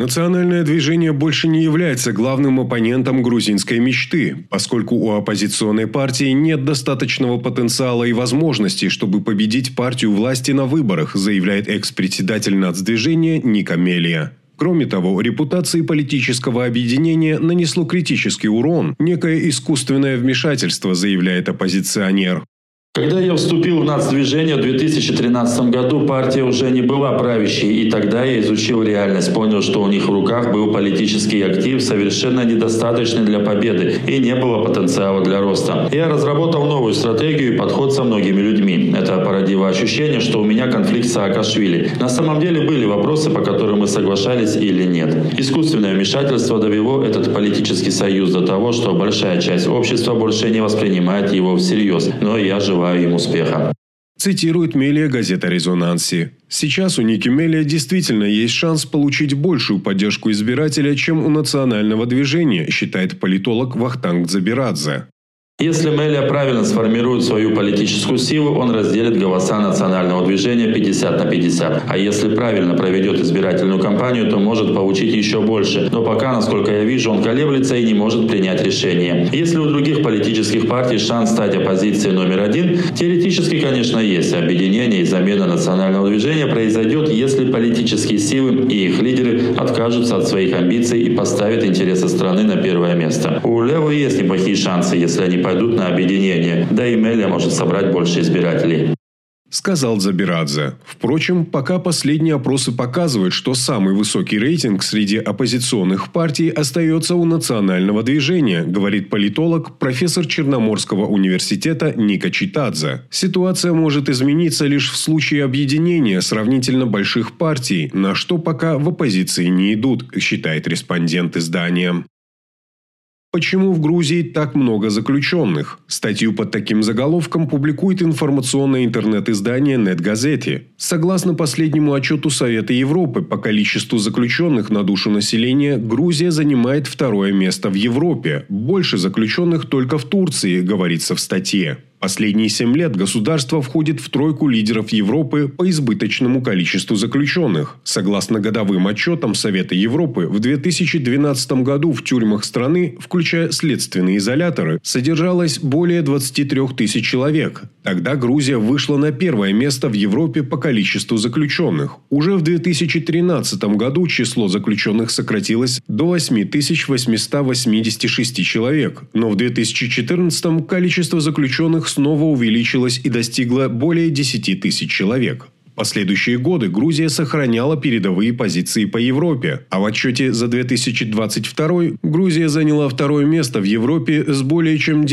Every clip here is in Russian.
Национальное движение больше не является главным оппонентом грузинской мечты, поскольку у оппозиционной партии нет достаточного потенциала и возможностей, чтобы победить партию власти на выборах, заявляет экс-председатель нацдвижения Ника Мелия. Кроме того, репутации политического объединения нанесло критический урон, некое искусственное вмешательство, заявляет оппозиционер. Когда я вступил в нацдвижение в 2013 году, партия уже не была правящей, и тогда я изучил реальность, понял, что у них в руках был политический актив, совершенно недостаточный для победы, и не было потенциала для роста. Я разработал новую стратегию и подход со многими людьми. Это породило ощущение, что у меня конфликт с Саакашвили. На самом деле были вопросы, по которым мы соглашались или нет. Искусственное вмешательство довело этот политический союз до того, что большая часть общества больше не воспринимает его всерьез, но я желаю им успеха. Цитирует Мелия газета «Резонанси». Сейчас у Ники Мелия действительно есть шанс получить большую поддержку избирателя, чем у национального движения, считает политолог Вахтанг Дзабирадзе. Если Мелия правильно сформирует свою политическую силу, он разделит голоса национального движения 50 на 50. А если правильно проведет избирательную кампанию, то может получить еще больше. Но пока, насколько я вижу, он колеблется и не может принять решение. Если у других политических партий шанс стать оппозицией номер один, теоретически, конечно, есть. Объединение и замена национального движения произойдет, если политические силы и их лидеры откажутся от своих амбиций и поставят интересы страны на первое место. У Левы есть неплохие шансы, если они пойдут на объединение, да и Мелия может собрать больше избирателей. Сказал Дзабирадзе. Впрочем, пока последние опросы показывают, что самый высокий рейтинг среди оппозиционных партий остается у национального движения, говорит политолог, профессор Черноморского университета Ника Читадзе. Ситуация может измениться лишь в случае объединения сравнительно больших партий, на что пока в оппозиции не идут, считает респондент издания. Почему в Грузии так много заключенных? Статью под таким заголовком публикует информационное интернет-издание NetGazette. Согласно последнему отчету Совета Европы по количеству заключенных на душу населения, Грузия занимает второе место в Европе. Больше заключенных только в Турции, говорится в статье. Последние 7 лет государство входит в тройку лидеров Европы по избыточному количеству заключенных. Согласно годовым отчетам Совета Европы, в 2012 году в тюрьмах страны, включая следственные изоляторы, содержалось более 23 тысяч человек. Тогда Грузия вышла на первое место в Европе по количеству заключенных. Уже в 2013 году число заключенных сократилось до 8886 человек. Но в 2014 количество заключенных снова увеличилось и достигло более 10 тысяч человек. В последующие годы Грузия сохраняла передовые позиции по Европе, а в отчете за 2022 Грузия заняла второе место в Европе с более чем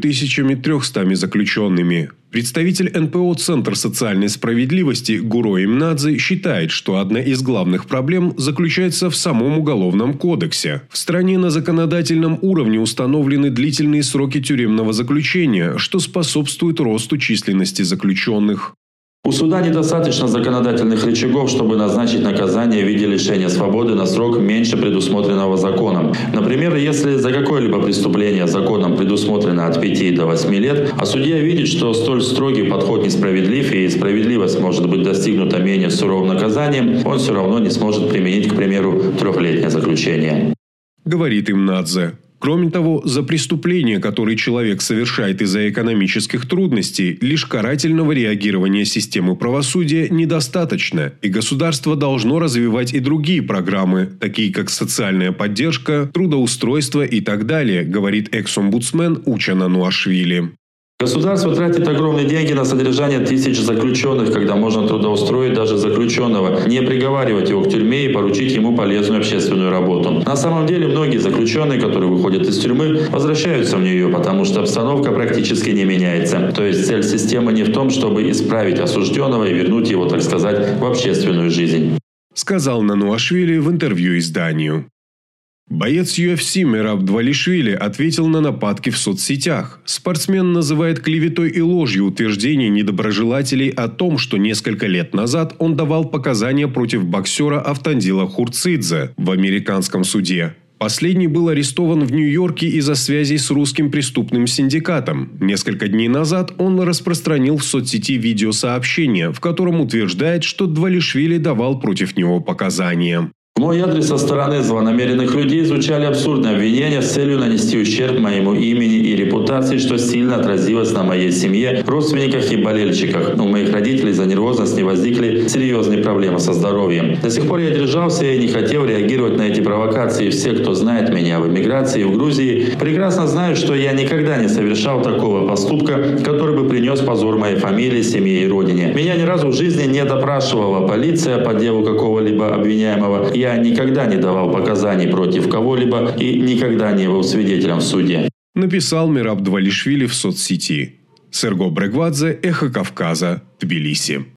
9300 заключенными. Представитель НПО «Центр социальной справедливости» Гуро Имнадзе считает, что одна из главных проблем заключается в самом Уголовном кодексе. В стране на законодательном уровне установлены длительные сроки тюремного заключения, что способствует росту численности заключенных. У суда недостаточно законодательных рычагов, чтобы назначить наказание в виде лишения свободы на срок меньше предусмотренного законом. Например, если за какое-либо преступление законом предусмотрено от 5 до 8 лет, а судья видит, что столь строгий подход несправедлив и справедливость может быть достигнута менее суровым наказанием, он все равно не сможет применить, к примеру, 3-летнее заключение. Говорит Имнадзе. Кроме того, за преступления, которые человек совершает из-за экономических трудностей, лишь карательного реагирования системы правосудия недостаточно, и государство должно развивать и другие программы, такие как социальная поддержка, трудоустройство и так далее, говорит экс-омбудсмен Учана Нуашвили. Государство тратит огромные деньги на содержание тысяч заключенных, когда можно трудоустроить даже заключенного, не приговаривать его к тюрьме и поручить ему полезную общественную работу. На самом деле многие заключенные, которые выходят из тюрьмы, возвращаются в нее, потому что обстановка практически не меняется. То есть цель системы не в том, чтобы исправить осужденного и вернуть его, так сказать, в общественную жизнь. Сказал Нануашвили в интервью изданию. Боец UFC Мераб Двалишвили ответил на нападки в соцсетях. Спортсмен называет клеветой и ложью утверждения недоброжелателей о том, что несколько лет назад он давал показания против боксера Автандила Хурцидзе в американском суде. Последний был арестован в Нью-Йорке из-за связей с русским преступным синдикатом. Несколько дней назад он распространил в соцсети видеосообщение, в котором утверждает, что Двалишвили давал против него показания. В мой адрес со стороны злонамеренных людей звучали абсурдные обвинения с целью нанести ущерб моему имени и репутации, что сильно отразилось на моей семье, родственниках и болельщиках. У моих родителей за нервозность возникли серьезные проблемы со здоровьем. До сих пор я держался и не хотел реагировать на эти провокации. Все, кто знает меня в эмиграции и в Грузии, прекрасно знают, что я никогда не совершал такого поступка, который бы принес позор моей фамилии, семье и родине. Меня ни разу в жизни не допрашивала полиция по делу какого-либо обвиняемого. Я никогда не давал показаний против кого-либо и никогда не был свидетелем в суде. Написал Мераб Двалишвили в соцсети. Серго Брегвадзе, Эхо Кавказа, Тбилиси.